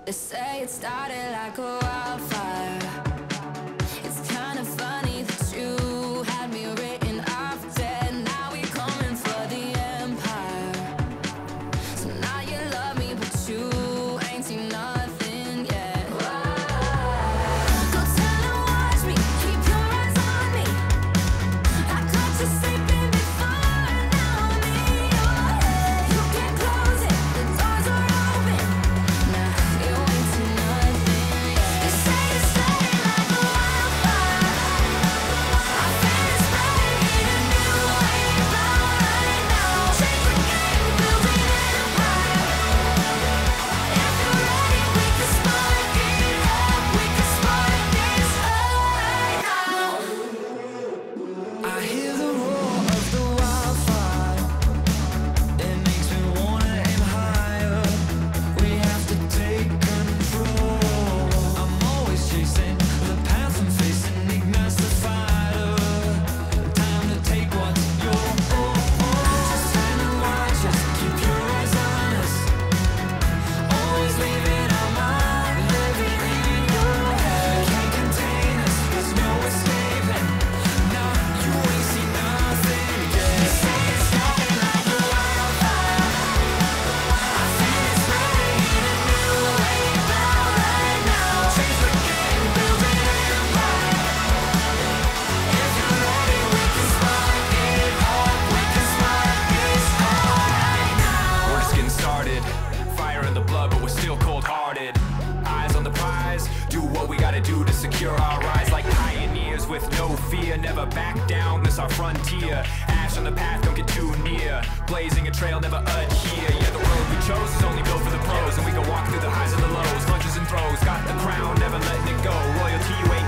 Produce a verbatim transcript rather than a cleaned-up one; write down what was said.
They say it started like a wildfire. It's kind of funny that you had me written off dead. Now we're coming for the empire. So now you love me, but you ain't seen nothing yet. Go tell and watch me, keep your eyes on me. I caught you sleeping before, now I'm in your head. You can't close it, the doors are open. Now you ain't seen nothing yet. They say it started like a wildfire. I feel it spreading in a new wave right now. Change the game, building an empire. If you're ready, we can spark it up. We can spark this right now. I hear the roar of the wildfire. It makes me wanna aim higher. We have to take control. I'm always chasing the path I'm facing, ignites the fire. Time to take what's yours. Just stand and watch us, keep your eyes on us. Always leaving our mark, living in your head. Can't contain us, there's no escaping. Nah, you ain't seen nothing yet. They say it started like a wildfire. I feel it spreading in a new wave right now. Change the game, building an empire. If you're ready, we can spark it up. We can spark this right now. We're just getting started. Fire in the blood, but we're still cold-hearted. Eyes on the prize, do what we gotta do to secure our rise. Like pioneers with no fear, never back down, this our frontier. Ash on the path, don't get too near. Blazing a trail, never adhere. Yeah, the road we chose is only built for the pros, and we can walk through the highs and the lows, lunges and throws. Got the crown, never letting it go. Royalty, you ain't